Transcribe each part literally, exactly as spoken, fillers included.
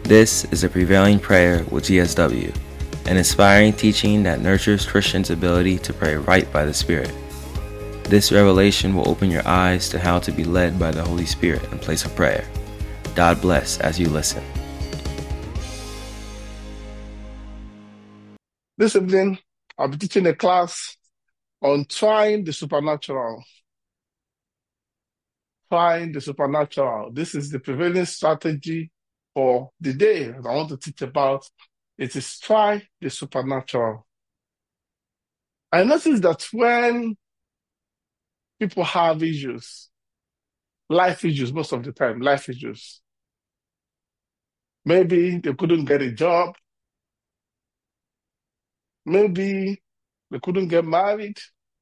This is a Prevailing Prayer with G S W, an inspiring teaching that nurtures Christians' ability to pray right by the Spirit. This revelation will open your eyes to how to be led by the Holy Spirit in place of prayer. God bless as you listen. This evening, I'll be teaching a class on trying the supernatural. Trying the supernatural. This is the prevailing strategy for the day that I want to teach about. It is try the supernatural. I noticed that when people have issues, life issues most of the time, life issues, maybe they couldn't get a job, maybe they couldn't get married,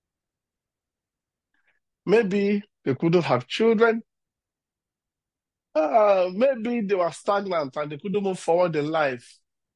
maybe they couldn't have children, uh, maybe they were stagnant and they couldn't move forward in life.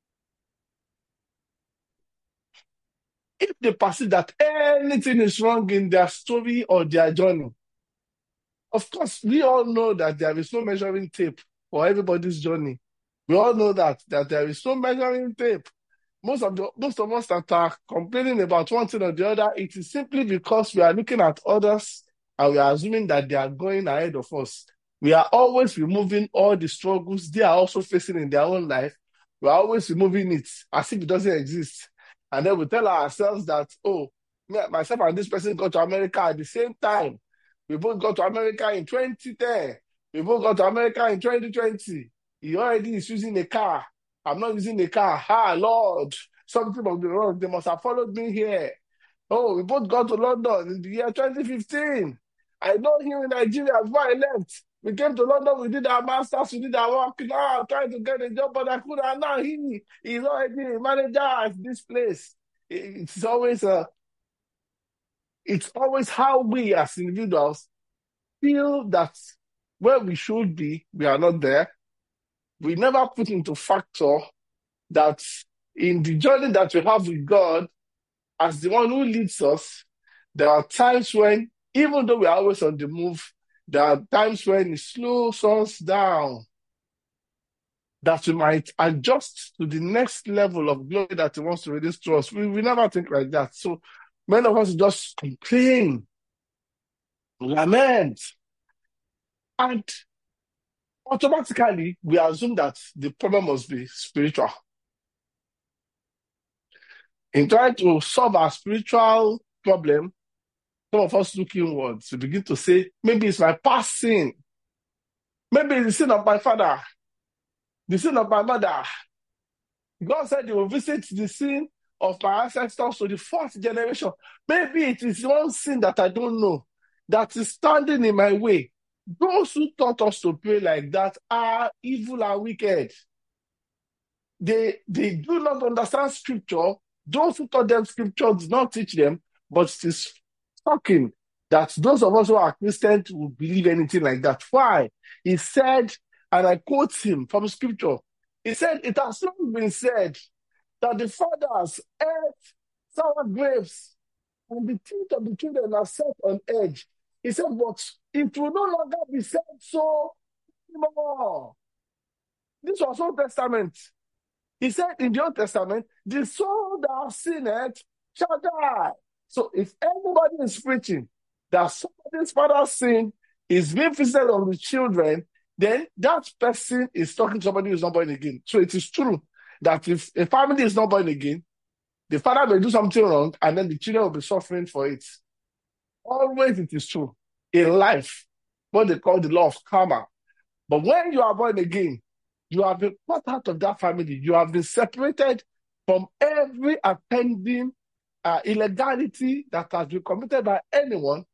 If they perceive that anything is wrong in their story or their journey, of course, we all know that there is no measuring tape for everybody's journey. We all know that, that there is no measuring tape. Most of the most of us that are complaining about one thing or the other, it is simply because we are looking at others and we are assuming that they are going ahead of us. We are always removing all the struggles they are also facing in their own life. We are always removing it as if it doesn't exist. And then we tell ourselves that, oh, myself and this person got to America at the same time. We both got to America in twenty ten. We both got to America in twenty twenty. He already is using a car. I'm not using a car. Ah, Lord, something must be wrong. They must have followed me here. Oh, we both got to London in the year twenty fifteen. I know him in Nigeria before I left. We came to London, we did our masters, we did our work. Now I'm trying to get a job, but I couldn't. And now he is already a manager at this place. It's always a, it's always how we as individuals feel that where we should be, we are not there. We never put into factor that in the journey that we have with God, as the one who leads us, there are times when, even though we are always on the move, there are times when He slows us down, that we might adjust to the next level of glory that He wants to release to us. We, we never think like that. So many of us just complain, lament, and automatically we assume that the problem must be spiritual. In trying to solve our spiritual problem, some of us look inwards. We begin to say, maybe it's my past sin. Maybe it's the sin of my father, the sin of my mother. God said He will visit the sin of my ancestors to the fourth generation. Maybe it is one sin that I don't know that is standing in my way. Those who taught us to pray like that are evil and wicked. They, they do not understand scripture. Those who taught them scripture did not teach them, but it is shocking that those of us who are Christians would believe anything like that. Why? He said, and I quote him from scripture, he said, it has long been said that the fathers ate sour grapes and the teeth of the children are set on edge. He said, but it will no longer be said so anymore. This was Old Testament. He said in the Old Testament, the soul that sinneth shall die. So if anybody is preaching that somebody's father's sin is being visited on the children, then that person is talking to somebody who is not born again. So it is true that if a family is not born again, the father may do something wrong and then the children will be suffering for it. Always it is true. In life, what they call the law of karma. But when you are born again, you have been cut out of that family. You have been separated from every attending uh, illegality that has been committed by anyone,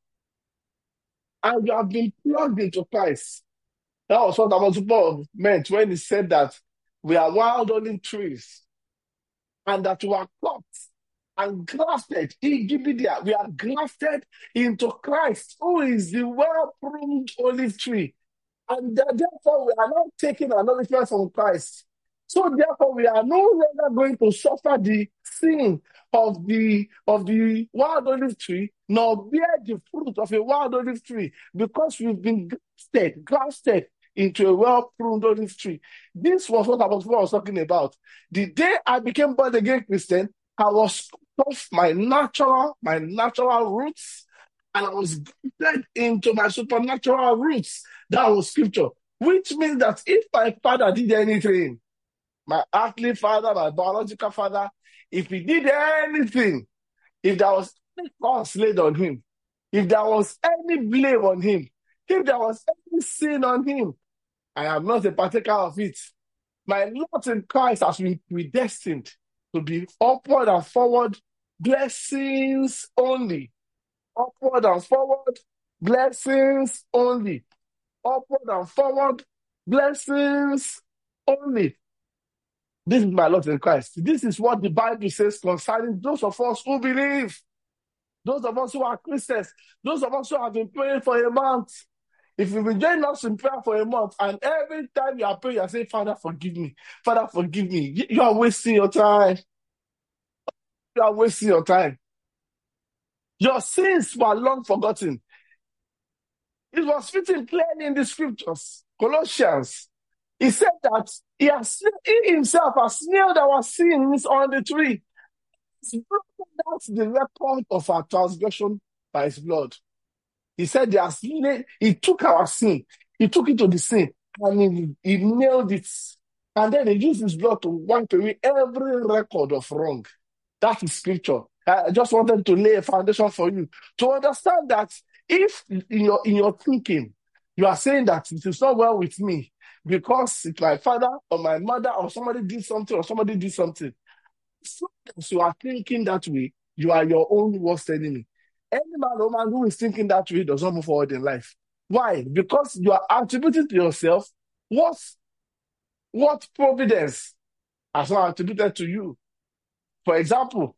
and you have been plugged into Christ. That was what Apostle Paul meant when he said that we are wild olive trees and that we are cut and grafted in Gibeah. We are grafted into Christ, who is the well-pruned olive tree. And therefore, we are not taking an nourishment from Christ. So therefore, we are no longer going to suffer the sin of the of the wild olive tree, nor bear the fruit of a wild olive tree, because we've been grafted, grafted into a well-pruned olive tree. This was what I was, what I was talking about. The day I became born again Christian, I was off my natural, my natural roots, and I was led into my supernatural roots. That was scripture. Which means that if my father did anything, my earthly father, my biological father, if he did anything, if there was any cause laid on him, if there was any blame on him, if there was any sin on him, I am not a partaker of it. My lot in Christ has been predestined to be upward and forward blessings only. Upward and forward blessings only. Upward and forward blessings only. This is my lot in Christ. This is what the Bible says concerning those of us who believe. Those of us who are Christians. Those of us who have been praying for a month. If you've been joining us in prayer for a month, and every time you are praying, you are saying, Father, forgive me. Father, forgive me. You are wasting your time. You are wasting your time. Your sins were long forgotten. It was written clearly in the scriptures. Colossians. He said that he, has, he himself has nailed our sins on the tree. He's broken out the record of our transgression by his blood. He said he, has, he took our sin. He took it to the sin and he, he nailed it. And then he used his blood to wipe away every record of wrong. That is scripture. I just wanted to lay a foundation for you to understand that if in your, in your thinking, you are saying that it is not well with me because my father or my mother or somebody did something or somebody did something. So you are thinking that way, you are your own worst enemy. Any man or woman who is thinking that way does not move forward in life. Why? Because you are attributing to yourself what, what providence has not attributed to you. For example,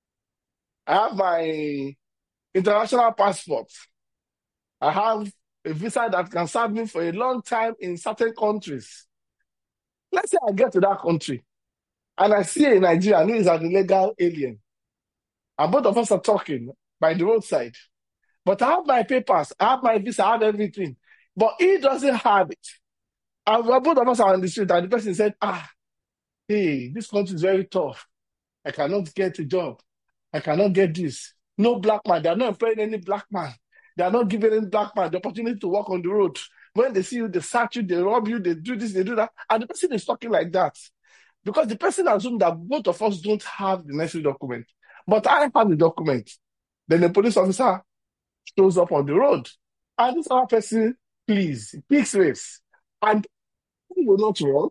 I have my international passport. I have a visa that can serve me for a long time in certain countries. Let's say I get to that country and I see a Nigerian who is an illegal alien. And both of us are talking by the roadside. But I have my papers, I have my visa, I have everything. But he doesn't have it. And both of us are on the street and the person said, ah, hey, this country is very tough. I cannot get a job. I cannot get this. No black man. They are not employing any black man. They are not giving any black man the opportunity to walk on the road. When they see you, they search you, they rob you, they do this, they do that. And the person is talking like that. Because the person assumes that both of us don't have the necessary document. But I have the document. Then the police officer shows up on the road. And this other person, please, picks race. And he will not run.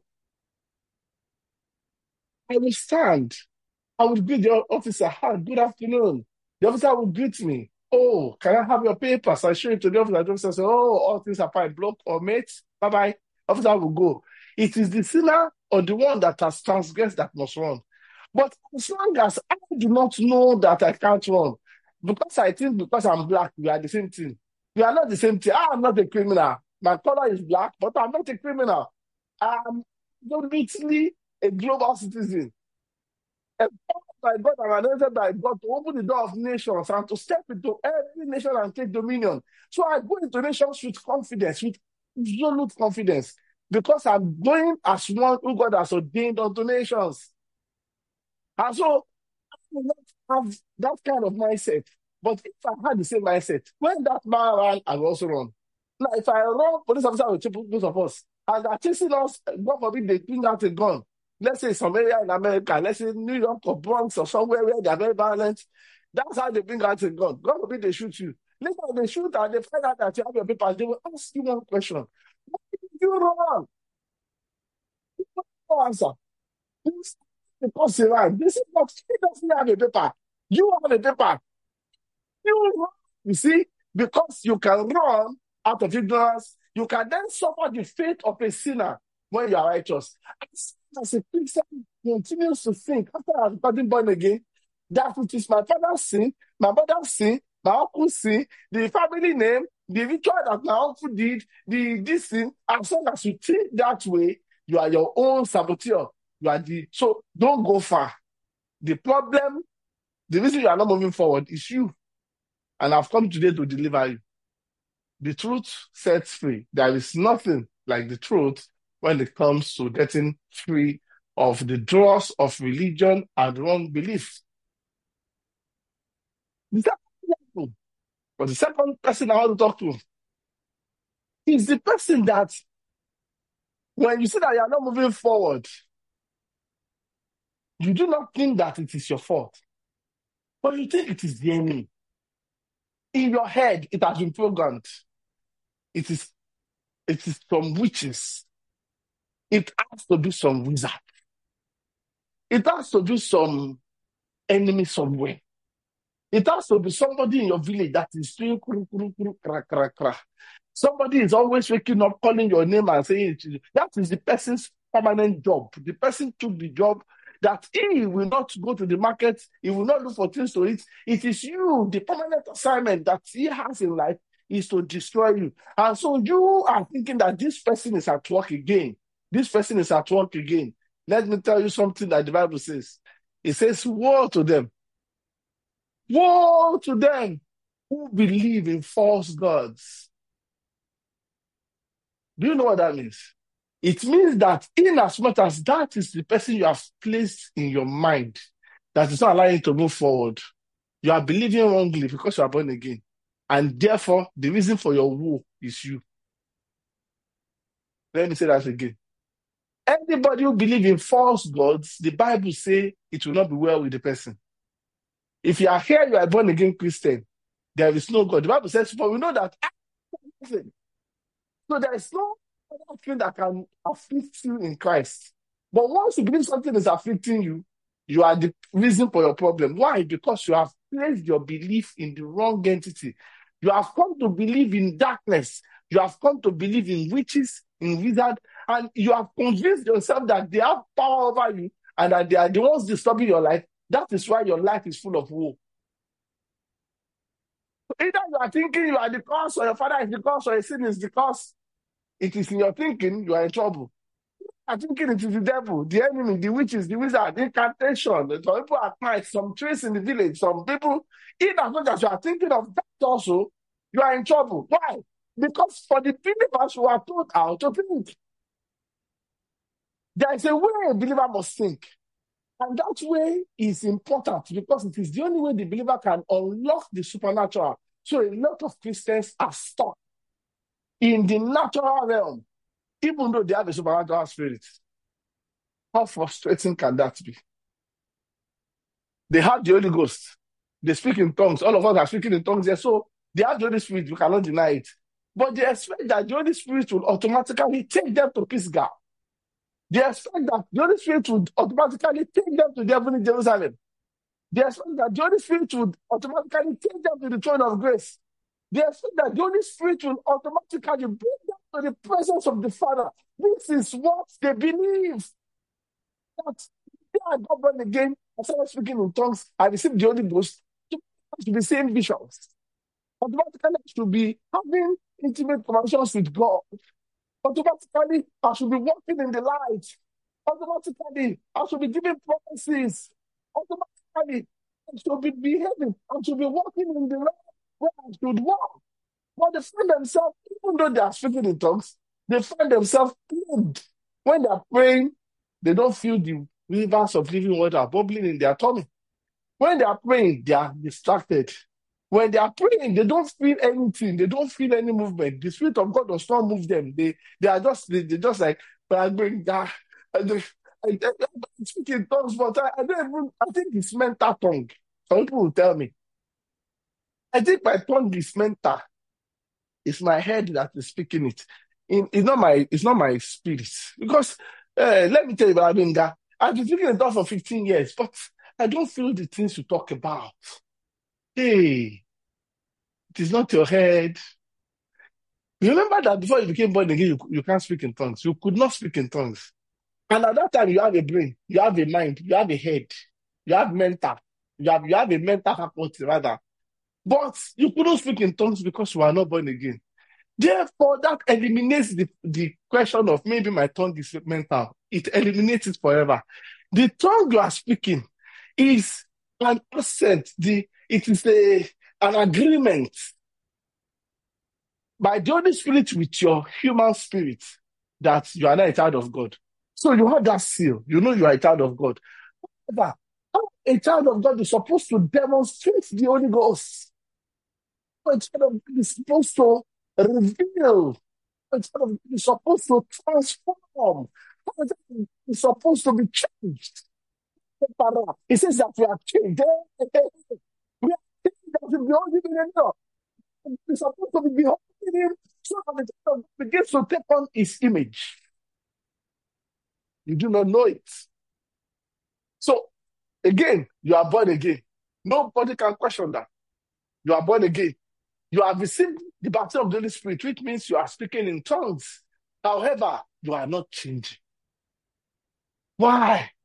I will stand. I will greet the officer. Hi, good afternoon. The officer will greet me. Oh, can I have your papers? I show it to the officer. The officer says, oh, all things are fine. Block or mate. Bye-bye. Officer will go. It is the sinner or the one that has transgressed that must run. But as long as I do not know that I can't run, because I think because I'm black, we are the same thing. We are not the same thing. I am not a criminal. My color is black, but I'm not a criminal. I'm literally a global citizen. And by God, I'm anointed by God to open the door of nations and to step into every nation and take dominion. So I go into nations with confidence, with absolute confidence, because I'm going as one who God has ordained unto nations. And so I will not have that kind of mindset. But if I had the same mindset, when that man ran, I will also run. Now, if I run, police officer will chase both of us. And they're chasing us, God forbid they bring out a gun. Let's say some area in America, let's say New York or Bronx or somewhere where they're very violent. That's how they bring out a gun. God forbid they shoot you. Later they shoot and they find out that you have your papers. They will ask you one question. Why did you run? You don't answer. Because you're right. This is not, he doesn't have a paper. You have a paper. You run. You see, because you can run out of ignorance, you can then suffer the fate of a sinner when you are righteous. As a Christian continues to think, after I've gotten born again, that it is my father's sin, my mother's sin, my uncle's sin, the family name, the ritual that my uncle did, the this sin. As long as you think that way, you are your own saboteur. You are the so don't go far. The problem, the reason you are not moving forward is you. And I've come today to deliver you. The truth sets free. There is nothing like the truth when it comes to getting free of the dross of religion and wrong belief. The second, but the second person I want to talk to is the person that when you see that you are not moving forward, you do not think that it is your fault, but you think it is the enemy. In your head, it has been programmed. It is, it is some witches. It has to be some wizard. It has to be some enemy somewhere. It has to be somebody in your village that is doing kuru, kuru, kuru, kra, kra, kra. Somebody is always waking up, calling your name and saying it. That is the person's permanent job. The person took the job that he will not go to the market, he will not look for things to eat. It is you, the permanent assignment that he has in life is to destroy you. And so you are thinking that this person is at work again. This person is at work again. Let me tell you something that the Bible says. It says, woe to them. Woe to them who believe in false gods. Do you know what that means? It means that in as much as that is the person you have placed in your mind that is not allowing you to move forward, you are believing wrongly because you are born again. And therefore, the reason for your woe is you. Let me say that again. Anybody who believes in false gods, the Bible says it will not be well with the person. If you are here, you are born again Christian, there is no God. The Bible says, for we know that. So there is no other thing that can afflict you in Christ. But once you believe something is afflicting you, you are the reason for your problem. Why? Because you have placed your belief in the wrong entity. You have come to believe in darkness. You have come to believe in witches, in wizards, and you have convinced yourself that they have power over you and that they are the ones disturbing your life. That is why your life is full of woe. Either you are thinking you are the cause, or your father is the cause, or your sin is the cause. It is in your thinking you are in trouble. I think it is the devil, the enemy, the witches, the wizard, the incantation. Some people at night, some trees in the village, some people, in as much as you are thinking of that also, you are in trouble. Why? Because for the believers who are taught how to think, there is a way a believer must think. And that way is important because it is the only way the believer can unlock the supernatural. So a lot of Christians are stuck in the natural realm, even though they have a supernatural spirit. How frustrating can that be? They have the Holy Ghost. They speak in tongues. All of us are speaking in tongues there. So they have the Holy Spirit. You cannot deny it. But they expect that the Holy Spirit will automatically take them to Pisgah. They expect that the Holy Spirit would automatically take them to the heavenly Jerusalem. They expect that the Holy Spirit would automatically take them to the throne of grace. They expect that the Holy Spirit will automatically bring them to the presence of the Father. This is what they believe. That they are not born again. I started speaking in tongues. I received the Holy Ghost. I should be seeing visions. Automatically, I should be having intimate conversations with God. Automatically, I should be walking in the light. Automatically, I should be giving prophecies. Automatically, I should be behaving. I should be walking in the way where I should walk. But they find themselves, even though they are speaking in tongues, they find themselves plagued. When they are praying, they don't feel the rivers of living water bubbling in their tummy. When they are praying, they are distracted. When they are praying, they don't feel anything. They don't feel any movement. The Spirit of God does not move them. They they are just they, they just like, but I bring that. I, I, I, I speak in tongues, but I, I don't even. I think it's mental tongue. Some people will tell me. I think my tongue is mental. It's my head that is speaking it. In, it's not my. It's not my spirit. Because uh, let me tell you about Benga. I've been speaking in tongues for fifteen years, but I don't feel the things you talk about. Hey. It is not your head. You remember that before you became born again, you, you can't speak in tongues. You could not speak in tongues. And at that time, you have a brain, you have a mind, you have a head, you have mental, you have, you have a mental faculty rather. But you couldn't speak in tongues because you are not born again. Therefore, that eliminates the, the question of maybe my tongue is mental. It eliminates it forever. The tongue you are speaking is an accent. The, it is a an agreement by the Holy Spirit with your human spirit that you are not a child of God. So you have that seal. You know you are a child of God. However, how a child of God is supposed to demonstrate the Holy Ghost. How a child of God is supposed to reveal. How a child of God is supposed to transform. How a child of God is supposed to be changed. He says that we are changed. We are changed that we behold him in a mirror. We're supposed to be beholding him so that the child of God begins to take on his image. You do not know it. So, again, you are born again. Nobody can question that. You are born again. You have received the baptism of the Holy Spirit, which means you are speaking in tongues. However, you are not changing. Why?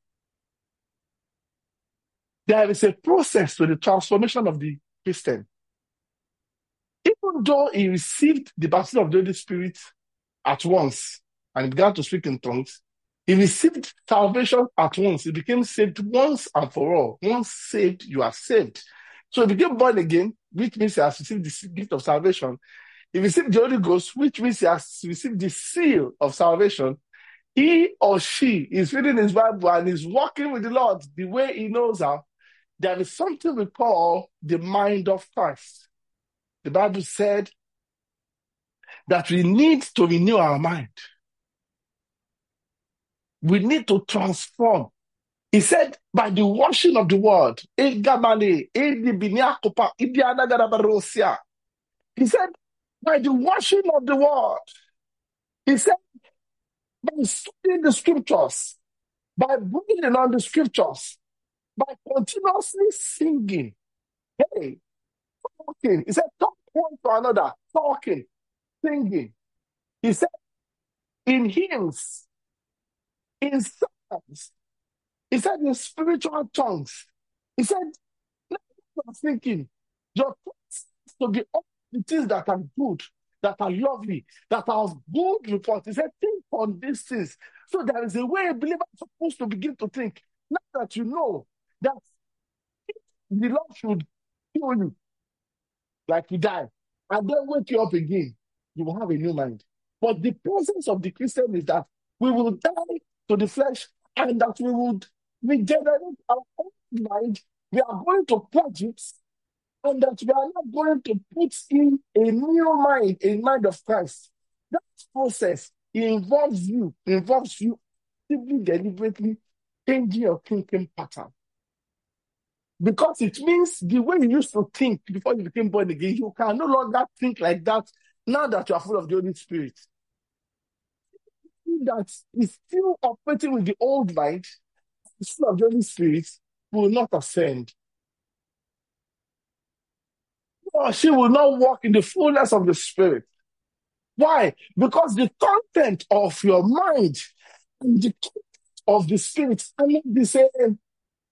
There is a process to the transformation of the Christian. Even though he received the baptism of the Holy Spirit at once and he began to speak in tongues, he received salvation at once. He became saved once and for all. Once saved, you are saved. So he became born again, which means he has received the gift of salvation. He received the Holy Ghost, which means he has received the seal of salvation. He or she is reading his Bible and is walking with the Lord the way he knows how. There is something we call the mind of Christ. The Bible said that we need to renew our mind. We need to transform. He said, by the washing of the word. He said, by the washing of the word. He said, by studying the scriptures, by breathing on the scriptures, by continuously singing. Hey, talking. He said, talk one to another, talking, singing. He said, in hymns, in psalms. He said, in spiritual tongues. He said, let me thinking, your thoughts to be all the things that are good, that are lovely, that are of good report. He said, think on these things. So there is a way a believer is supposed to begin to think. Now that you know that the Lord should kill you, like you die, and then wake you up again, you will have a new mind. But the presence of the Christian is that we will die to the flesh and that we would regenerate our own mind. We are going to purge it, and that we are not going to put in a new mind, a mind of Christ. That process involves you, involves you actively, deliberately changing your thinking pattern. Because it means the way you used to think before you became born again, you can no longer think like that now that you are full of the Holy Spirit. That is still operating with the old mind, is full of the Holy Spirit, will not ascend. Or she will not walk in the fullness of the Spirit. Why? Because the content of your mind and the content of the Spirit are not the same.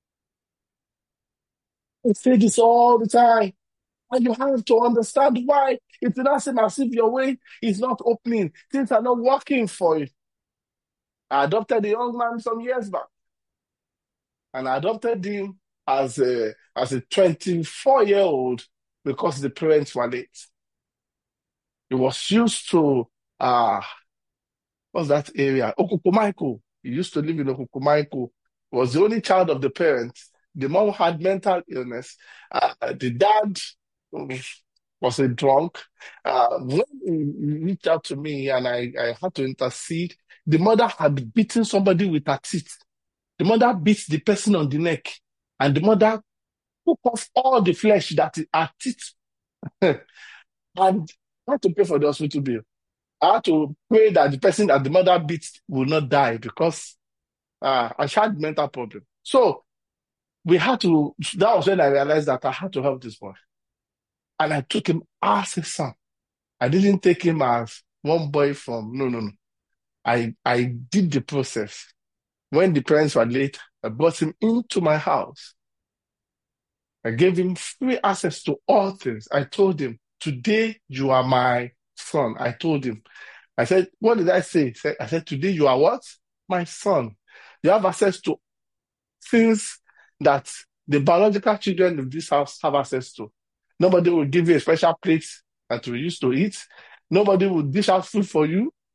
I say this all the time. And you have to understand why. It will not seem as if your way is not opening. Things are not working for you. I adopted a young man some years back. And I adopted him as a as a twenty-four-year-old because the parents were late. He was used to, uh, what's that area? Okukumaiko. He used to live in Okukumaiko. He was the only child of the parents. The mom had mental illness. Uh, the dad um, was a drunk. Uh, when he reached out to me and I, I had to intercede, the mother had beaten somebody with her teeth. The mother beat the person on the neck, and the mother took off all the flesh that her teeth. And I had to pay for the hospital bill. I had to pray that the person that the mother beat will not die because uh, I had mental problem. So we had to, that was when I realized that I had to help this boy. And I took him as a son. I didn't take him as one boy from, no, no, no. I, I did the process. When the parents were late, I brought him into my house. I gave him free access to all things. I told him, today you are my son. I told him. I said, what did I say? I said, today you are what? My son. You have access to things that the biological children of this house have access to. Nobody will give you a special plate that you used to eat. Nobody will dish out food for you.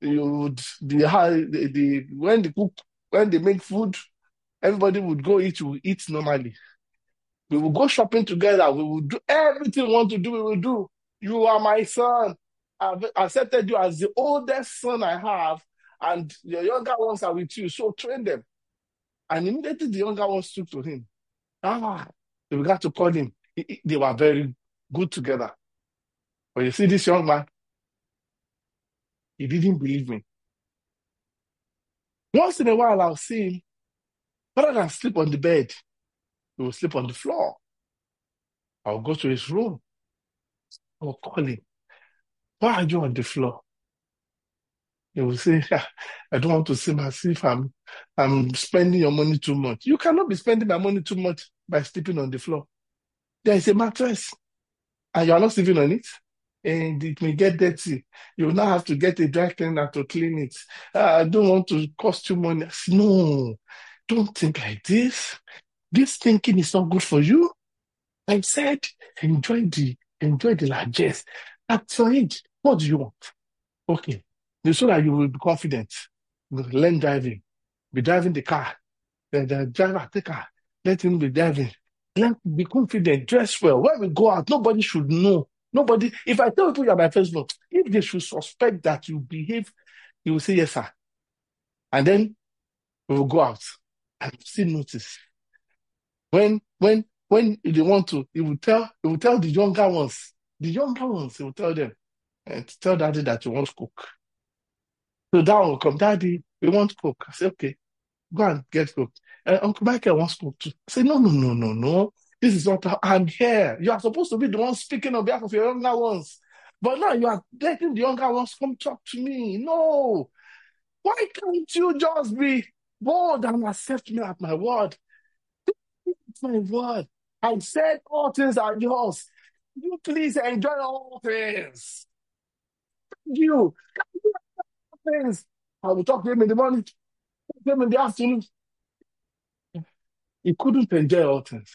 You would the how the, the when they cook when they make food, everybody would go eat. We will eat normally. We will go shopping together. We will do everything we want to do. We will do. You are my son. I've accepted you as the oldest son I have, and your younger ones are with you. So train them. And immediately the younger ones took to him. Ah, they began to call him. He- he- They were very good together. But you see, this young man, he didn't believe me. Once in a while, I'll see him. Rather than sleep on the bed, he will sleep on the floor. I'll go to his room. I'll call him. Why are you on the floor? He will say, "Ah, I don't want to seem as if I'm, I'm spending your money too much." You cannot be spending my money too much by sleeping on the floor. There is a mattress, and you are not sleeping on it, and it may get dirty. You will now have to get a dry cleaner to clean it. "Ah, I don't want to cost you money." I say, no, don't think like this. This thinking is not good for you. I said, enjoy the enjoy the largesse. At your age, what do you want? Okay, so that you will be confident. Learn driving. Be driving the car. The, the driver take car. Let him be driving. Learn, be confident. Dress well. When we go out, nobody should know. Nobody. If I tell people you're my first born, if they should suspect that you behave, you will say yes, sir. And then we will go out and still notice. When when when they want to, he will tell he will tell the younger ones. The younger ones, he will tell them, and tell daddy that you want to cook. So that will come, daddy, we want to cook. I say, okay, go and get cooked. Uh, Uncle Michael wants to cook too. I say, no, no, no, no, no. This is not how I'm here. You are supposed to be the one speaking on behalf of your younger ones. But now you are letting the younger ones come talk to me. No. Why can't you just be bold and accept me at my word? It's my word. I said all things are yours. You please enjoy all things. You can do all things. I will talk to him in the morning, talk to him in the afternoon. He couldn't enjoy all things.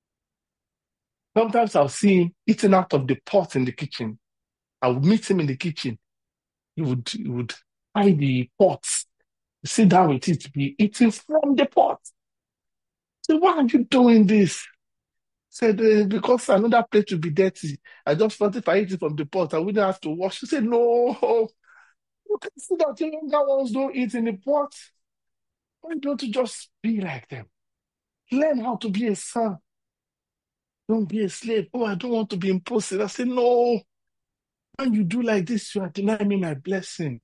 Sometimes I'll see him eating out of the pot in the kitchen. I would meet him in the kitchen. He would, he would hide the pots, sit down with it, be eating from the pot. So why are you doing this? Said, uh, because another plate will be dirty. I just want if I eat it from the pot, I wouldn't have to wash. She said, no, you can see that your younger ones don't eat in the pot. Why don't you just be like them? Learn how to be a son. Don't be a slave. Oh, I don't want to be impulsive. I said, no. When you do like this, you are denying me my blessing.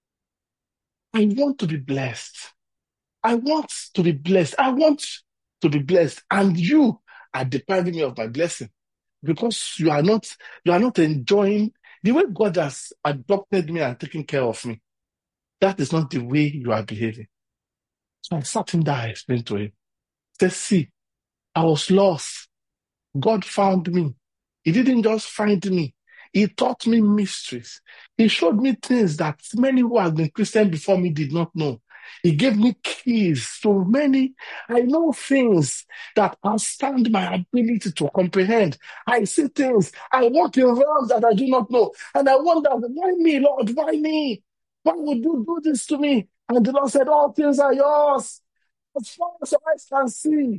I want to be blessed. I want to be blessed. I want to be blessed. And you are depriving me of my blessing because you are not, you are not enjoying the way God has adopted me and taken care of me. That is not the way you are behaving. So I sat him down, I explained to him. He said, see, I was lost. God found me. He didn't just find me. He taught me mysteries. He showed me things that many who have been Christian before me did not know. He gave me keys to many. I know things that outstand my ability to comprehend. I see things. I walk in realms that I do not know. And I wonder, why me, Lord? Why me? Why would you do this to me? And the Lord said, all things are yours. As far as your eyes can see.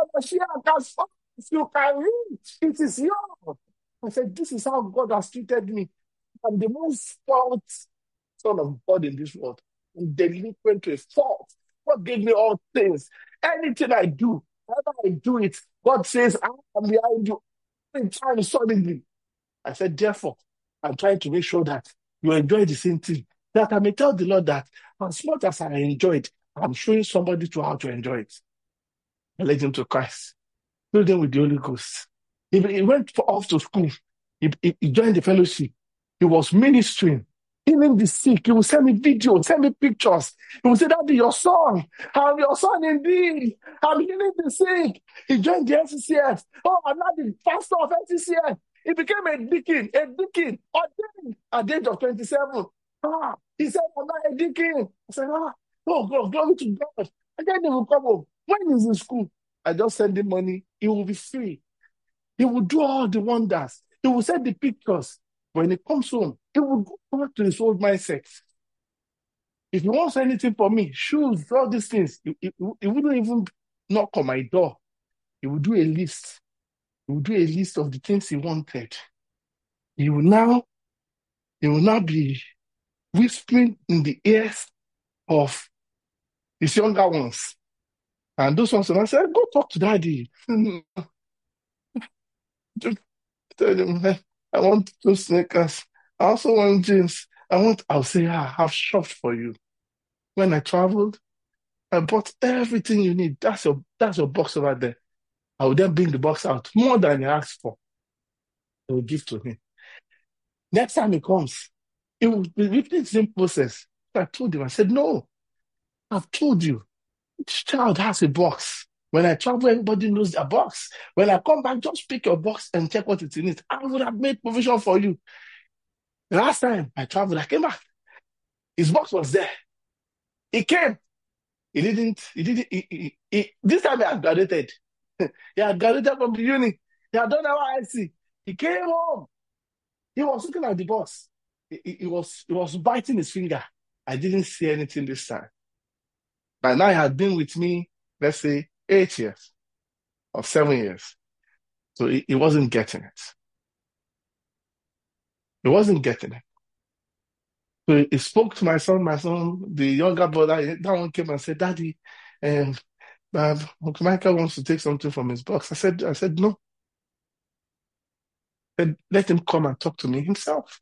As far as you can reach, it is yours. I said, this is how God has treated me. I'm the most spoiled son of God in this world. I'm delinquent to a fault. God gave me all things. Anything I do, whenever I do it, God says, I am behind you. I'm trying solidly. I said, therefore, I'm trying to make sure that you enjoy the same thing. That I may tell the Lord that as much as I enjoyed, I'm showing somebody to how to enjoy it. I led him to Christ. Filled him with the Holy Ghost. He, he went for, off to school. He, he, he joined the fellowship. He was ministering, healing the sick. He would send me videos, send me pictures. He would say, Daddy, your son. I'm your son indeed. I'm healing the sick. He joined the N C C F. Oh, I'm not the pastor of N C C F. He became a deacon, a deacon, ordained at the age of twenty-seven. Ah, he said, I'm not a deacon. I said, ah, oh, God, glory to God. And then he will come home. When he's in school, I just send him money. He will be free. He will do all the wonders. He will send the pictures. When he comes home, he will go back to his old mindset. If he wants anything for me, shoes, all these things, he, he, he wouldn't even knock on my door. He would do a list. He would do a list of the things he wanted. He will now, he will now be whispering in the ears of his younger ones. And those ones, and I said, go talk to daddy. Just tell him, "Hey, I want those sneakers. I also want jeans. I want, I'll say, ah, I've shopped for you. When I traveled, I bought everything you need. That's your, that's your box over there. I will then bring the box out, more than you asked for. I will give to him. Next time he comes, it will be repeat the same process. I told him, I said, no, I've told you, each child has a box. When I travel, everybody knows their box. When I come back, just pick your box and check what it's in it. I would have made provision for you. The last time I traveled, I came back. His box was there. He came. He didn't, he didn't, he, he, he, this time he had graduated. He had graduated from the uni. He had done N Y S C. He came home. He was looking at the box. He, he, he was, he was biting his finger. I didn't see anything this time. By now, he had been with me, let's say, eight years or seven years. So he, he wasn't getting it. He wasn't getting it. So he, he spoke to my son, my son, the younger brother, that one came and said, Daddy, um, uh, Uncle Michael wants to take something from his box. I said, I said, no. I said, let him come and talk to me himself.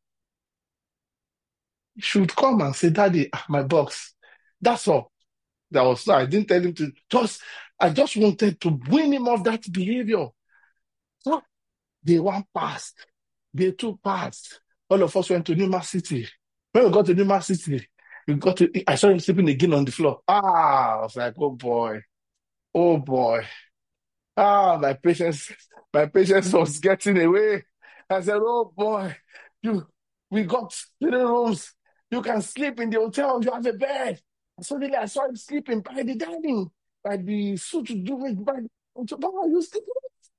He should come and say, Daddy, ah, my box. That's all. That was, I didn't tell him to, just, I just wanted to win him off that behavior. So day one passed, day two passed. All of us went to Newmark City. When we got to Newmark City, we got to, I saw him sleeping again on the floor. Ah, I was like, oh boy, oh boy. Ah, my patience, my patience was getting away. I said, oh boy, you, we got three rooms. You can sleep in the hotel. You have a bed. Suddenly I saw him sleeping by the dining, by the suit to do it, by the, Baba, you sleeping?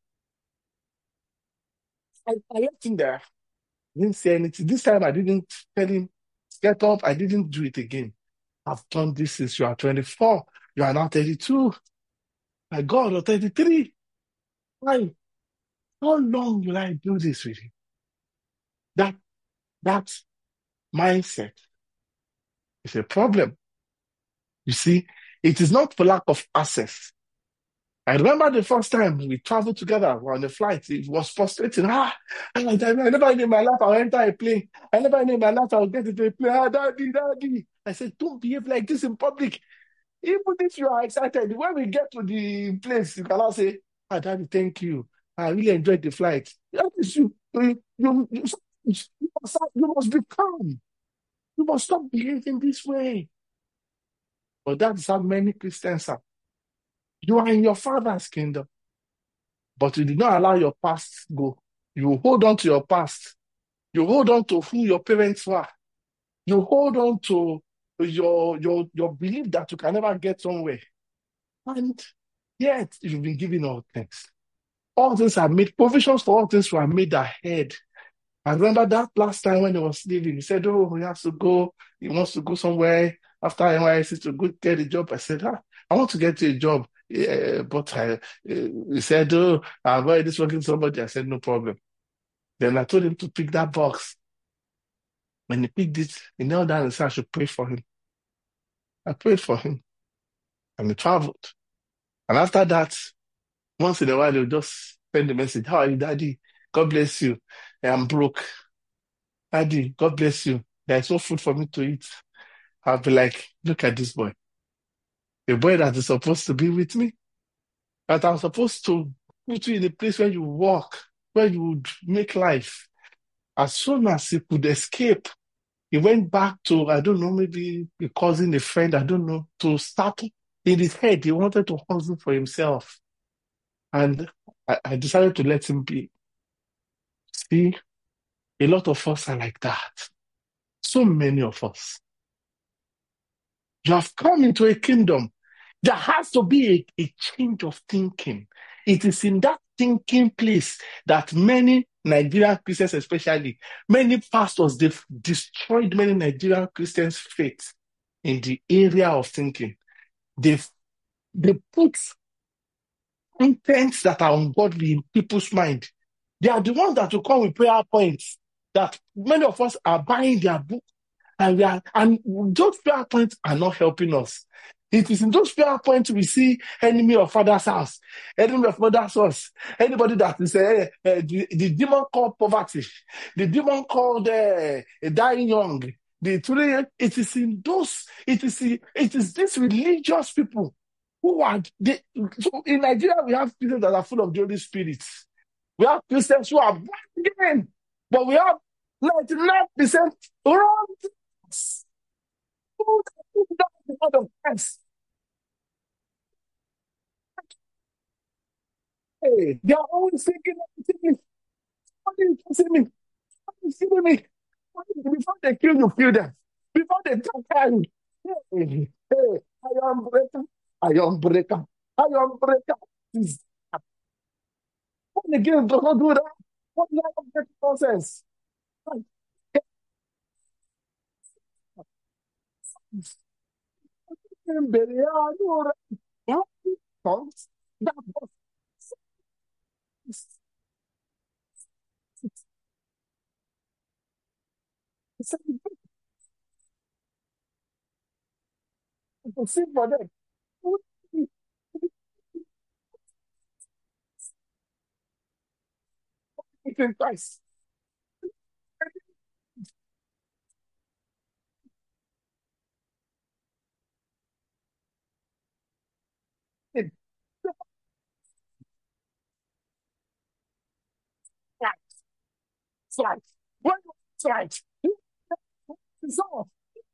I, I left him there. Didn't say anything. This time I didn't tell him, get up. I didn't do it again. I've done this since you are twenty-four. You are now thirty-two. My God, or thirty-three. Why? How long will I do this with you? That, that mindset is a problem. You see, it is not for lack of access. I remember the first time we traveled together on the flight, it was frustrating. Ah, I, I never in my life I'll enter a plane. I never in my life I'll get into a plane. Ah, daddy, daddy. I said, don't behave like this in public. Even if you are excited, when we get to the place, you cannot say, ah, daddy, thank you. I really enjoyed the flight. That is you. You, you, you, you, must, you must be calm. You must stop behaving this way. But that's how many Christians are. You are in your Father's kingdom, but you did not allow your past go. You hold on to your past. You hold on to who your parents were. You hold on to your, your, your belief that you can never get somewhere. And yet, you've been given all things. All things are made, provisions for all things were made ahead. I remember that last time when he was leaving, he said, oh, he has to go. He wants to go somewhere after N Y S C to go get a job. I said, ah, I want to get you a job. Yeah, but I, uh, he said, oh, I've already spoken to somebody. I said, no problem. Then I told him to pick that box. When he picked it, he knelt down and said I should pray for him. I prayed for him. And he traveled. And after that, once in a while, he'll just send a message. How are you, Daddy? God bless you. I'm broke. Daddy, God bless you. There's no food for me to eat. I'll be like, look at this boy. The boy that is supposed to be with me, that I'm supposed to put you in a place where you walk, where you would make life. As soon as he could escape, he went back to, I don't know, maybe a cousin, a friend, I don't know, to start in his head. He wanted to hustle for himself. And I, I decided to let him be. See, a lot of us are like that. So many of us. You have come into a kingdom. There has to be a, a change of thinking. It is in that thinking place that many Nigerian Christians, especially, many pastors, they've destroyed many Nigerian Christians' faith in the area of thinking. They, they put intents that are ungodly in people's mind. They are the ones that will come with prayer points that many of us are buying their book, and we are, and those prayer points are not helping us. It is in those prayer points we see enemy of father's house, enemy of mother's house, anybody that is uh, uh, the, the demon called poverty, the demon called uh, dying young. The three, it is in those, it is in, it is these religious people who are they, so in Nigeria we have people that are full of the Holy Spirit. We have Christians who are born again, but we have ninety-nine percent wrong. Who does the word of Christ? Hey, they are always thinking, what are you kissing me? What are you killing me? Before they kill you, kill them. Before they attack you. Hey, hey, I am breaker. I am breaker. I am breaker. What again does not do that? What level of breaking nonsense? That was sing for them. In Christ. It's right. It's right. When it's right. It's all.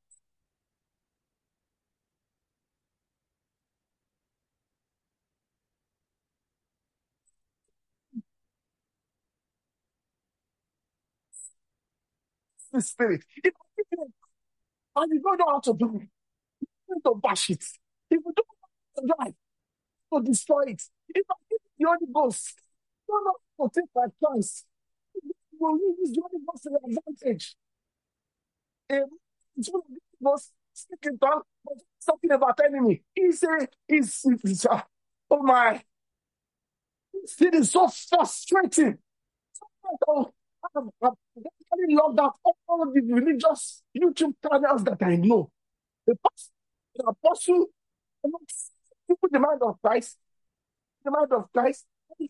The spirit. If and you don't know how to do it, you don't bash it. If you don't know how to drive, to destroy it. If I give you the Holy Ghost, you don't know how to take my chance. You will use the Holy Ghost to your advantage. Um, it's one of the most speaking tongue, but something about enemy. He said, he's, he's, uh, oh my, it is so frustrating. Oh, I've, I've really loved that all the religious YouTube channels that I know. The pastor, the apostle, people, the mind of Christ, the mind of Christ, they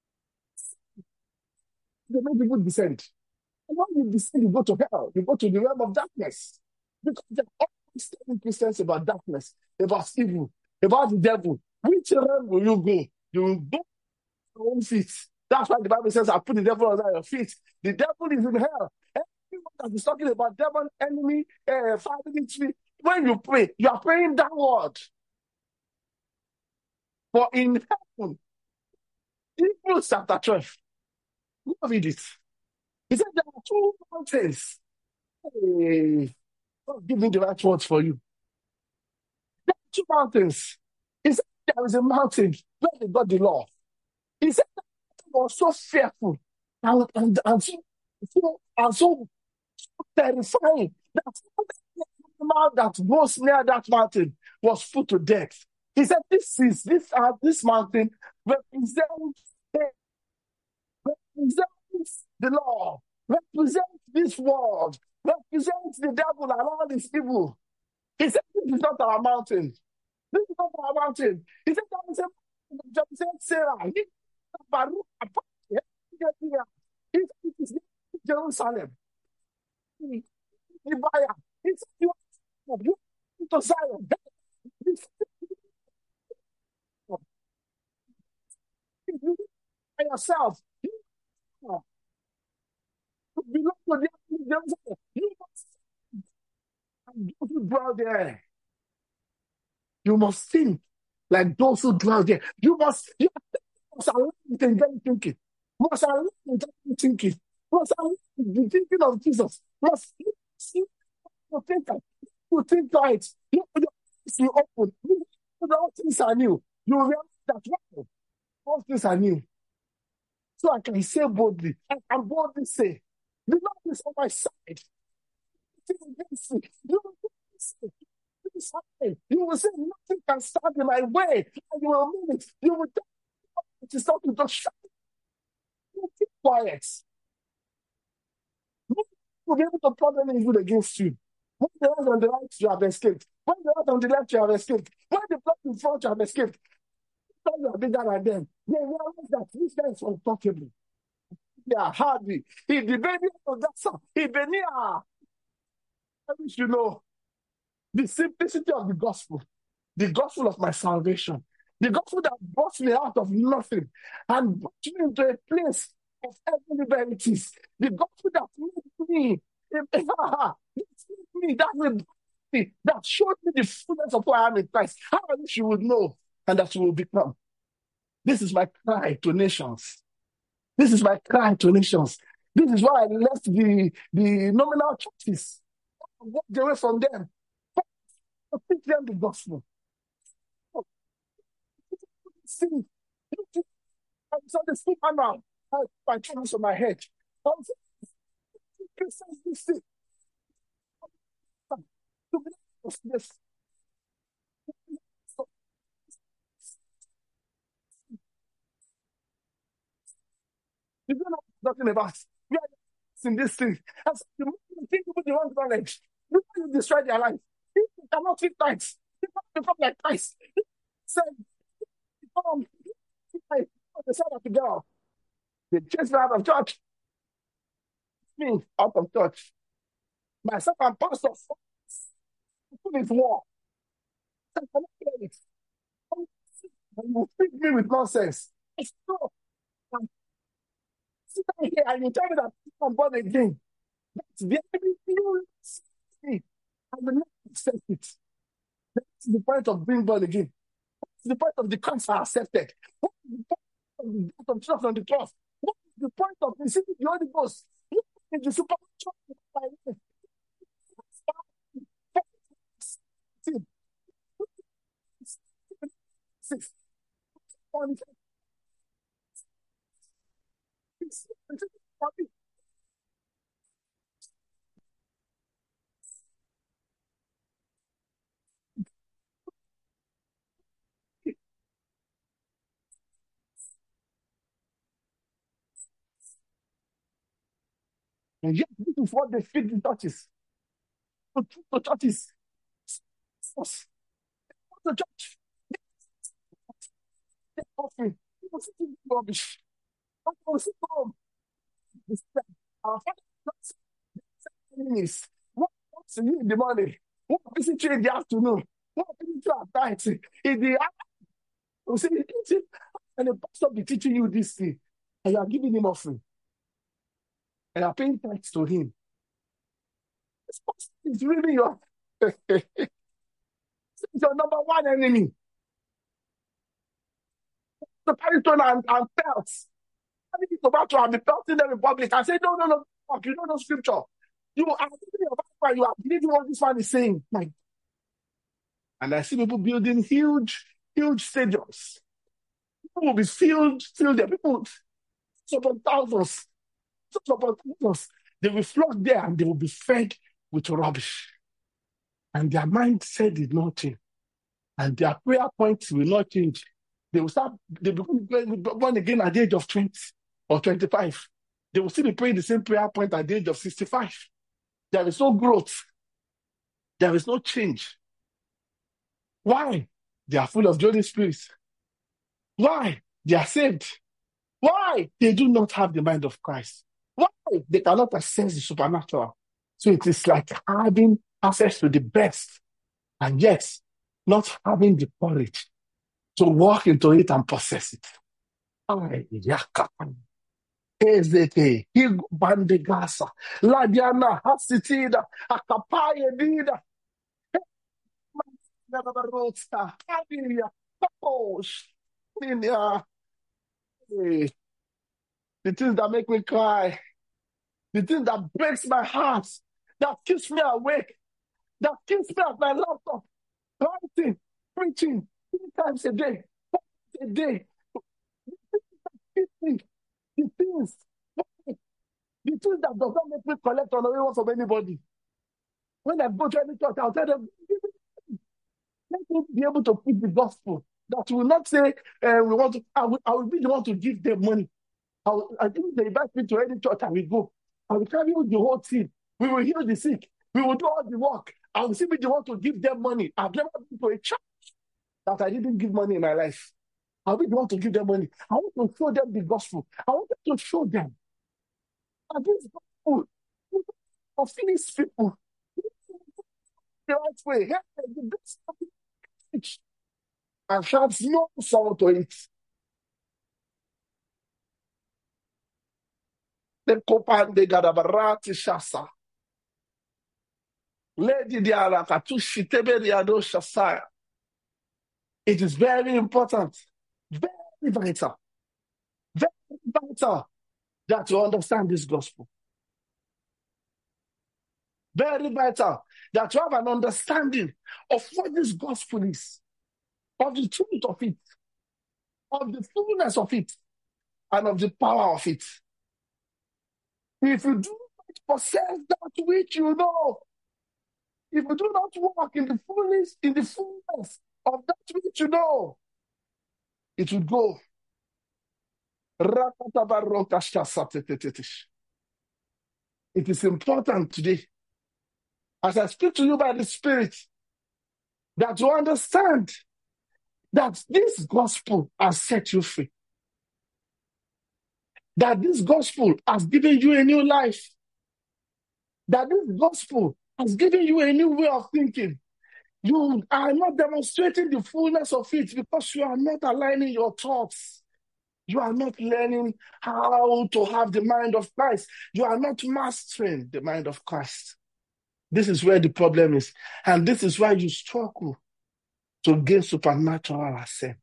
make people descend. And when you descend, you go to hell, you go to the realm of darkness. Because they're always telling Christians about darkness, about evil, about the devil. Which realm will you go? You will go to your own feet. That's why the Bible says, I put the devil under your feet. The devil is in hell. Everyone that is talking about devil, enemy, uh, family, when you pray, you are praying downward. For in heaven, Hebrews chapter twelve, go read it. He said there are two mountains. Hey, God, give me the right words for you. There are two mountains. He said there is a mountain where they got the law. He said that was so fearful and, and, and, so, so, and so terrifying that the animal that goes near that mountain was put to death. He said, "This is this uh, this mountain represents represents the law, represents this world, represents the devil and all this evil." He said, "This is not our mountain. This is not our mountain." He said, "That is a represents Sarah. He said, "It is Jerusalem." He said, "You are to Zion." By yourself, you belong to the Jerusalem. You must and those who dwell there. You must think like those who dwell there. You must, you must align with angelic thinking. You must align with angelic thinking. You must align with the thinking of Jesus. You must see you think you think right. You you open. You all things are new. You realize that wow, all things are new. So I can say boldly, I can boldly say, the Lord is on my side. The Lord is on my side. You will say nothing can stand in my way. And you will mean it. You will tell me to stop to just shut up. Keep quiet. You will be able to plot any evil against you. When the right on the right, you have escaped. When the right on the left, you have escaped. When the plot in front, you have escaped. When you are bigger than them, they realize that this guy is untouchable. They are hardy. He the baby of that son. He benia. I wish you know the simplicity of the gospel, the gospel of my salvation, the gospel that brought me out of nothing and brought me into a place of heavenly verities, the gospel that made me, that me, that made me, that showed me the fullness of who I am in Christ. How I wish you would know and that you will become. This is my cry to nations. This is my cry to nations. This is why I left the, the nominal churches. I walked away from them. To teach them the gospel. See, I saw the speaker now. I my chance on my head. I was Christians this thing. This. You don't know nothing about. We are in this thing. And so the more you think people the wrong knowledge, the more you destroy their life. People cannot think Christ. People become like Christ. Said, become like the son of the girl. They chase me out of church. Me out of church. Myself and pastor put it war. I cannot hear it. And you feed me with nonsense. It's true. Sit down here and you tell me that I'm born again. That's the enemy you see. I will not accept it. That's the point of being born again. That's the point of the Christ I accepted. What is the point of the death of Jesus on the cross? What is the point of receiving the Holy Ghost? What is the supernatural of my life? Six. And yet, this is what they feed the churches. The churches. The church. Offering. People sitting rubbish. People sitting home. Our father enemies. What wants to you in the morning? What visit you in the afternoon? What visit you at night? In the afternoon, say, and the pastor be teaching you this thing, and you are giving him offering, and you are paying thanks to him. This pastor is really your, your number one enemy. The Paritone and, and felt. I think it's about to have been felt in the Republic and say, no, no, no, fuck, you don't know scripture. You are reading your Bible, you are believing what this one is saying. My, and I see people building huge, huge stadiums. People will be filled, filled there. People, so upon thousands, so upon thousands, they will flock there and they will be fed with rubbish. And their mindset did not change. And their prayer points will not change. They will start, they become born again at the age of twenty or twenty-five. They will still be praying the same prayer point at the age of sixty-five. There is no growth. There is no change. Why? They are full of the Holy Spirit. Why? They are saved. Why? They do not have the mind of Christ. Why? They cannot access the supernatural. So it is like having access to the best and yet not having the courage to walk into it and possess it. Ay, yakapa. Ezeke, higo bandegasa, ladiana hasitida, akapaye dida, nabarota, adia, paposh, linia. The things that make me cry, the things that breaks my heart, that keeps me awake, that keeps me at my laptop, writing, preaching, three times a day, a day. The things, the things that does not make me collect honorarium from anybody. When I go to any church, I'll tell them, will be able to preach the gospel. That will not say, uh, we want to, I will, I will be the one to give them money. I, will, I think they invite me to any church, I will go. I will carry the whole team. We will heal the sick. We will do all the work. I will still be the one to give them money. I've never been to a church that I didn't give money in my life. I'll be the one to give them money. I want to show them the gospel. I want to show them that this gospel of these people, the right way, the best of the church, and has no soul to it. The copan de gadabarati shasa. Lady diara katushi teberiado shasaya. It is very important, very vital, very vital that you understand this gospel. Very vital that you have an understanding of what this gospel is, of the truth of it, of the fullness of it, and of the power of it. If you do not possess that which you know, if you do not walk in the fullness, in the fullness of that which you know, it will go. It is important today, as I speak to you by the Spirit, that you understand that this gospel has set you free. That this gospel has given you a new life. That this gospel has given you a new way of thinking. You are not demonstrating the fullness of it because you are not aligning your thoughts. You are not learning how to have the mind of Christ. You are not mastering the mind of Christ. This is where the problem is. And this is why you struggle to gain supernatural ascent.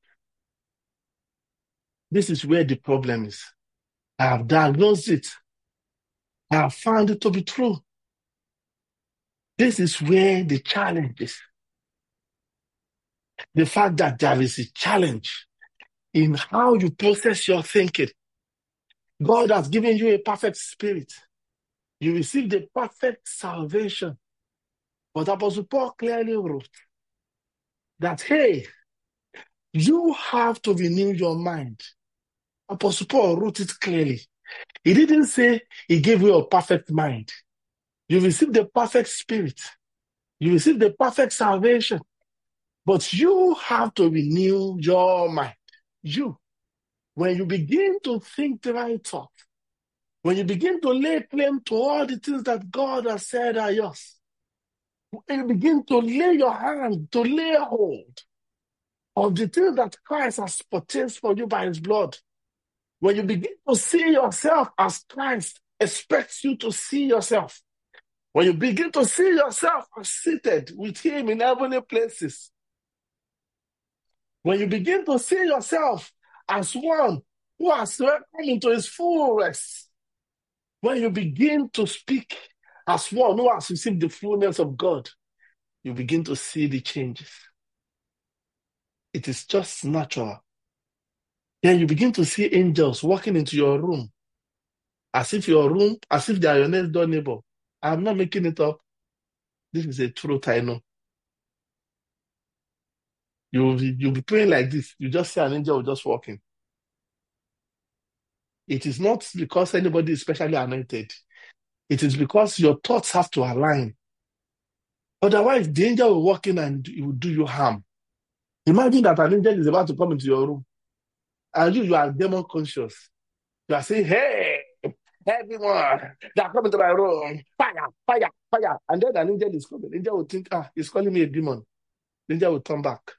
This is where the problem is. I have diagnosed it. I have found it to be true. This is where the challenge is. The fact that there is a challenge in how you process your thinking. God has given you a perfect spirit. You received the perfect salvation. But Apostle Paul clearly wrote that, hey, you have to renew your mind. Apostle Paul wrote it clearly. He didn't say he gave you a perfect mind. You received the perfect spirit. You received the perfect salvation. But you have to renew your mind. You. When you begin to think the right thought, when you begin to lay claim to all the things that God has said are yours, when you begin to lay your hand, to lay hold of the things that Christ has purchased for you by his blood, when you begin to see yourself as Christ expects you to see yourself, when you begin to see yourself as seated with him in heavenly places, when you begin to see yourself as one who has come into his full rest, when you begin to speak as one who has received the fullness of God, you begin to see the changes. It is just natural. Then you begin to see angels walking into your room, as if your room, as if they are your next door neighbor. I'm not making it up. This is a truth I know. You'll be, you'll be praying like this. You just see an angel just walking. It is not because anybody is specially anointed. It is because your thoughts have to align. Otherwise, the angel will walk in and it will do you harm. Imagine that an angel is about to come into your room. And you, you are demon conscious. You are saying, hey, everyone that come into my room, fire, fire, fire. And then an angel is coming. The angel will think, ah, he's calling me a demon. The angel will turn back.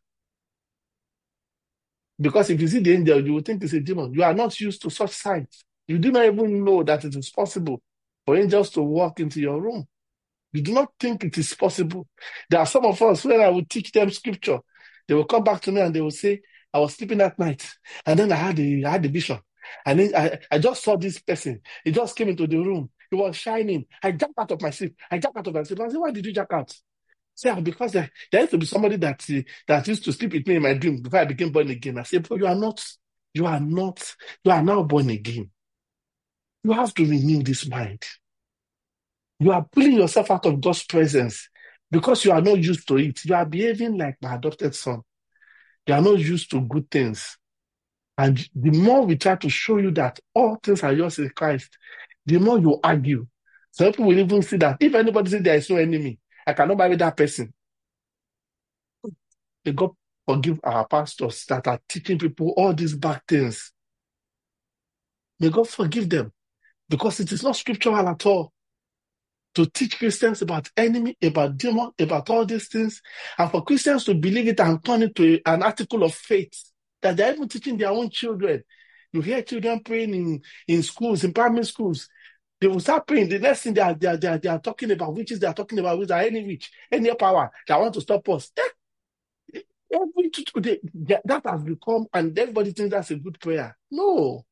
Because if you see the angel, you will think it's a demon. You are not used to such signs. You do not even know that it is possible for angels to walk into your room. You do not think it is possible. There are some of us, when I will teach them scripture, they will come back to me and they will say, I was sleeping at night, and then I had a, I had a vision. And then I, I just saw this person. He just came into the room. He was shining. I jumped out of my sleep. I jumped out of my sleep. I said, why did you jump out? Say, because there, there used to be somebody that uh, that used to sleep with me in my dream before I became born again. I said, but you are not, you are not, you are now born again. You have to renew this mind. You are pulling yourself out of God's presence Because you are not used to it. You are behaving like my adopted son. You are not used to good things. And the more we try to show you that all things are yours in Christ, the more you argue. Some people will even see that if anybody says there is no enemy, I cannot marry that person. May God forgive our pastors that are teaching people all these bad things. May God forgive them, because it is not scriptural at all to teach Christians about enemy, about demon, about all these things, and for Christians to believe it and turn it to an article of faith that they're even teaching their own children. You hear children praying in, in schools, in primary schools. They will start praying. The next thing they are, they are, they are, they are talking about witches, they are talking about witches, any witch, any power that want to stop us. Every today, that has become, and everybody thinks that's a good prayer. No.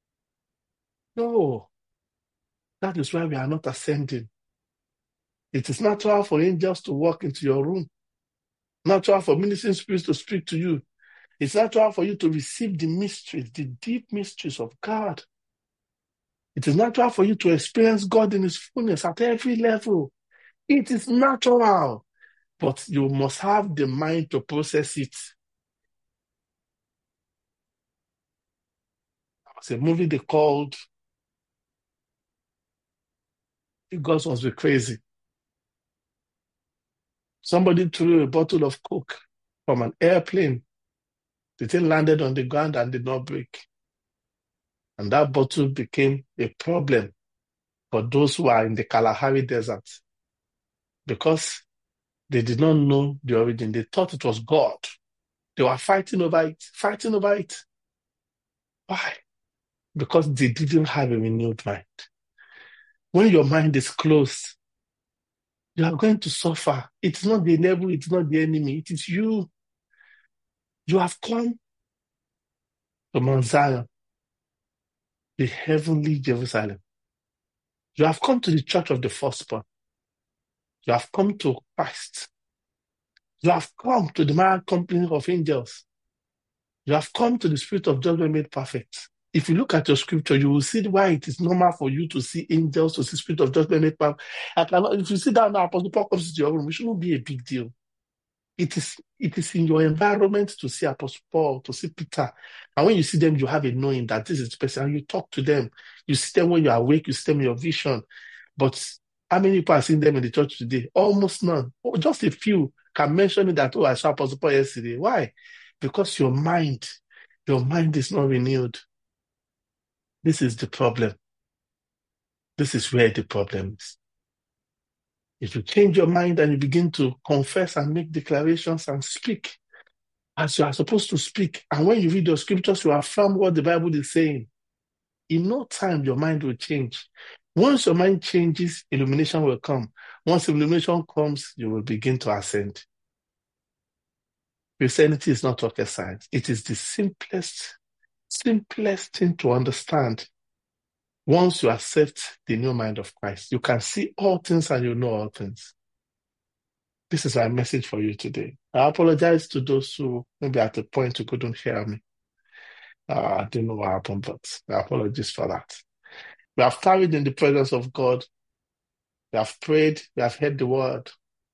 No. That is why we are not ascending. It is natural for angels to walk into your room. Natural for ministering spirits to speak to you. It's natural for you to receive the mysteries, the deep mysteries of God. It is natural for you to experience God in His fullness at every level. It is natural, but you must have the mind to process it. It's a movie they called God Must Be Crazy. Somebody threw a bottle of Coke from an airplane. The thing landed on the ground and did not break. And that bottle became a problem for those who are in the Kalahari Desert, because they did not know the origin. They thought it was God. They were fighting over it, fighting over it. Why? Because they didn't have a renewed mind. When your mind is closed, you are going to suffer. It's not the devil, it's not the enemy, it is you. You have come to Mount Zion, the heavenly Jerusalem. You have come to the church of the firstborn. You have come to Christ. You have come to the married company of angels. You have come to the spirit of judgment made perfect. If you look at your scripture, you will see why it is normal for you to see angels, to see spirit of judgment made perfect. If you sit down now, Apostle Paul comes to your room, it shouldn't be a big deal. It is, it is in your environment to see Apostle Paul, to see Peter. And when you see them, you have a knowing that this is the person, and you talk to them. You see them when you are awake, you see them in your vision. But how many people are seeing them in the church today? Almost none. Oh, just a few can mention that, oh, I saw Apostle Paul yesterday. Why? Because your mind, your mind is not renewed. This is the problem. This is where the problem is. If you change your mind and you begin to confess and make declarations and speak as you are supposed to speak, and when you read your scriptures, you affirm what the Bible is saying, in no time your mind will change. Once your mind changes, illumination will come. Once illumination comes, you will begin to ascend. Christianity is not rocket science. It is the simplest, simplest thing to understand. Once you accept the new mind of Christ, you can see all things and you know all things. This is my message for you today. I apologize to those who maybe at the point you couldn't hear me. Uh, I don't know what happened, but I apologize for that. We have tarried in the presence of God. We have prayed. We have heard the word.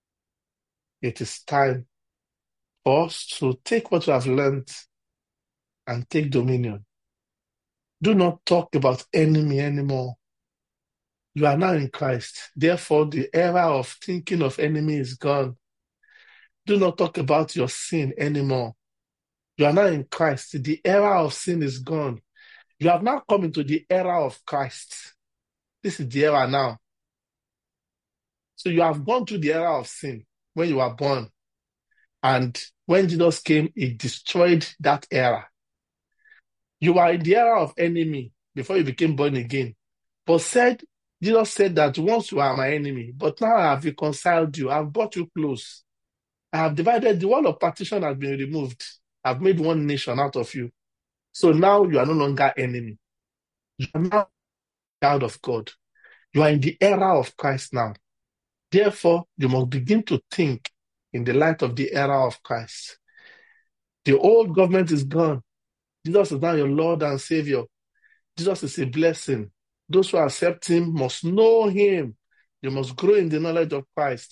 It is time for us to take what we have learned and take dominion. Do not talk about enemy anymore. You are now in Christ. Therefore, the era of thinking of enemy is gone. Do not talk about your sin anymore. You are now in Christ. The era of sin is gone. You have now come into the era of Christ. This is the era now. So you have gone through the era of sin when you were born. And when Jesus came, He destroyed that era. You were in the era of enemy before you became born again. But said, Jesus said that once you are my enemy, but now I have reconciled you. I have brought you close. I have divided, the wall of partition has been removed. I have made one nation out of you. So now you are no longer enemy. You are now a child of God. You are in the era of Christ now. Therefore, you must begin to think in the light of the era of Christ. The old government is gone. Jesus is now your Lord and Savior. Jesus is a blessing. Those who accept Him must know Him. You must grow in the knowledge of Christ.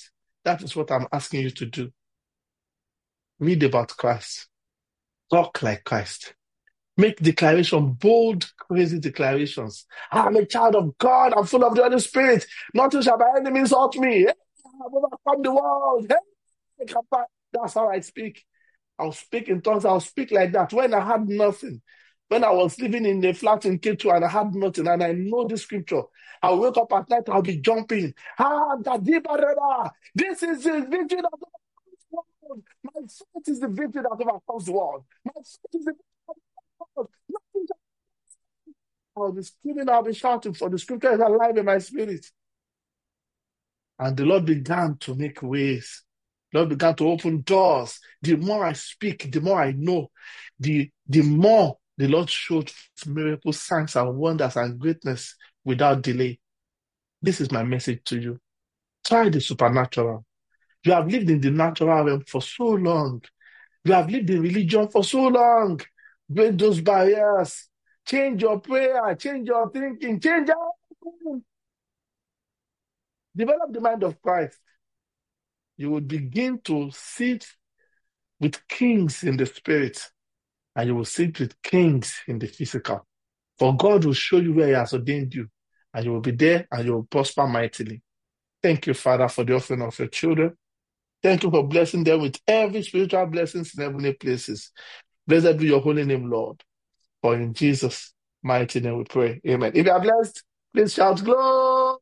That is what I'm asking you to do. Read about Christ. Talk like Christ. Make declaration, bold, crazy declarations. I'm a child of God. I'm full of the Holy Spirit. Nothing shall my enemies hurt me. Hey, I've overcome the world. Hey, that's how I speak. I'll speak in tongues. I'll speak like that. When I had nothing, when I was living in a flat in K two and I had nothing, and I know the scripture, I'll wake up at night, I'll be jumping. Ah, this is the victory that overcomes the world. My faith is the victory that overcomes the world. My faith is the victory that overcomes the world. I'll be screaming, I'll be shouting, for the scripture is alive in my spirit. And the Lord began to make ways. The Lord began to open doors. The more I speak, the more I know. The, the more the Lord showed miracles, signs, and wonders and greatness without delay. This is my message to you. Try the supernatural. You have lived in the natural realm for so long. You have lived in religion for so long. Break those barriers. Change your prayer. Change your thinking. Change everything. Develop the mind of Christ. You will begin to sit with kings in the spirit, and you will sit with kings in the physical. For God will show you where He has ordained you, and you will be there, and you will prosper mightily. Thank you, Father, for the offering of your children. Thank you for blessing them with every spiritual blessings in heavenly places. Blessed be your holy name, Lord. For in Jesus' mighty name we pray. Amen. If you are blessed, please shout glory.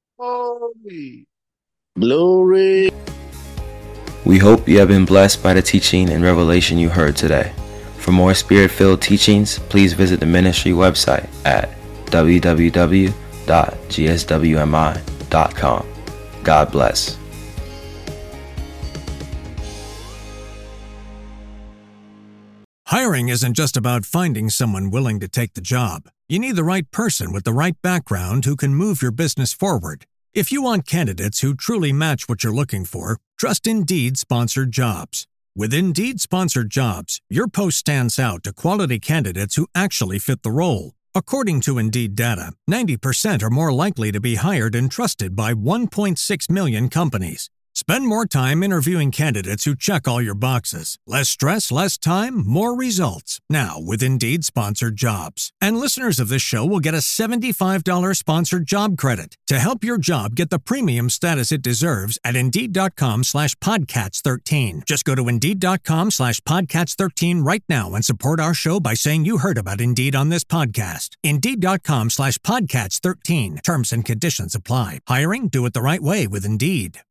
Glory. We hope you have been blessed by the teaching and revelation you heard today. For more Spirit-filled teachings, please visit the ministry website at w w w dot g s w m i dot com. God bless. Hiring isn't just about finding someone willing to take the job. You need the right person with the right background who can move your business forward. If you want candidates who truly match what you're looking for, trust Indeed Sponsored Jobs. With Indeed Sponsored Jobs, your post stands out to quality candidates who actually fit the role. According to Indeed data, ninety percent are more likely to be hired and trusted by one point six million companies. Spend more time interviewing candidates who check all your boxes. Less stress, less time, more results. Now with Indeed Sponsored Jobs. And listeners of this show will get a seventy-five dollars sponsored job credit to help your job get the premium status it deserves at Indeed.com slash Podcats13. Just go to Indeed.com slash Podcats13 right now and support our show by saying you heard about Indeed on this podcast. Indeed.com slash Podcats13. Terms and conditions apply. Hiring? Do it the right way with Indeed.